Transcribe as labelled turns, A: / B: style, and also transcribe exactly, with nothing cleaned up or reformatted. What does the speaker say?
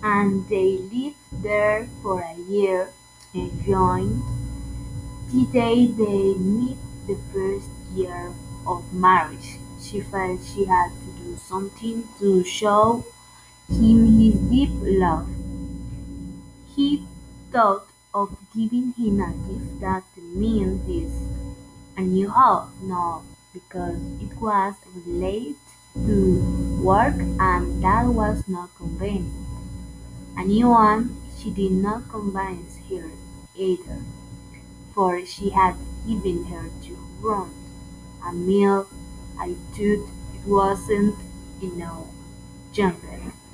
A: and they lived there for a year, enjoying the day they met the first year of marriage. She felt she had to do something to show him his deep love. He thought of giving him a gift that meant this, a new house, no, because it was related to work and that was not convenient. A new one, she did not convince her either, for she had given her two room, a meal, I thought it wasn't enough jungle.